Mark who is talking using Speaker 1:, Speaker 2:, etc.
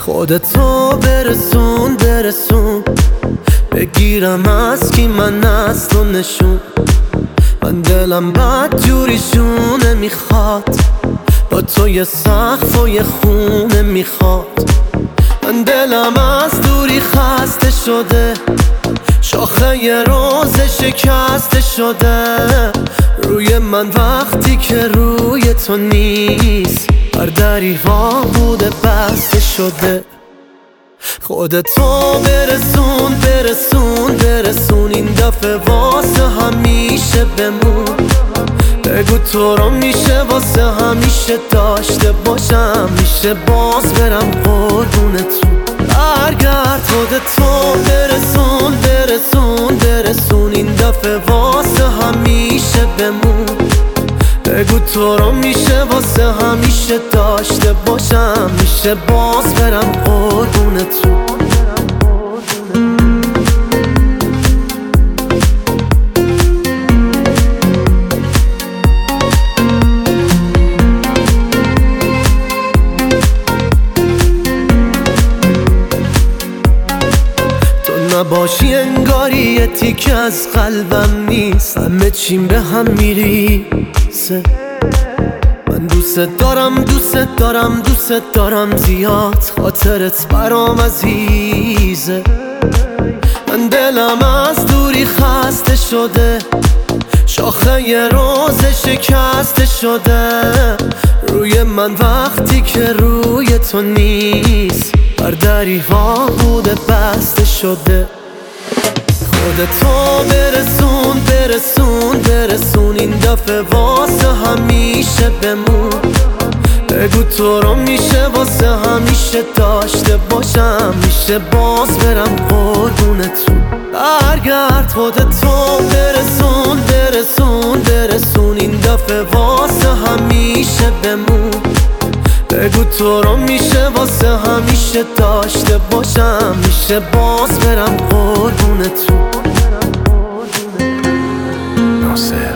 Speaker 1: خودتو برسون بگیرم از کی من اصل و نشون. من دلم بد جوریشونه میخواد، با تو یه سقف و یه خونه میخواد. من دلم از دوری خسته شده، شاخه یه روز شکسته شده. روی من وقتی که روی تو نیست، بر دریوا بوده بسته شده. خودتو برسون این دفعه واسه همیشه بمون. بگو تو رو میشه واسه همیشه داشته باشم، میشه باز برم قربونتون. برگرد خودتو برسون این دفعه واسه همیشه بمون. بگو تو رو میشه واسه همیشه داشته باشم، میشه باز برم قربونتون. نباشی انگاری یه تیکه از قلبم نیست، همه چیم به هم میریزه. من دوست دارم زیاد، خاطرت برام عزیزه. من دلم از دوری خسته شده، شاخه یه روز شکسته شده. روی من وقتی که روی تو نیست، بر دریوا بوده بسته شده. خودتو برسون این دفعه واسه همیشه بمون. بگو تو رو میشه واسه همیشه داشته باشم، میشه باز برم قربونتون. برگرد خودتو برسون این دفعه واسه همیشه بمون. بگو تو رو میشه واسه همیشه داشته باشم، میشه باز برم قربونتون.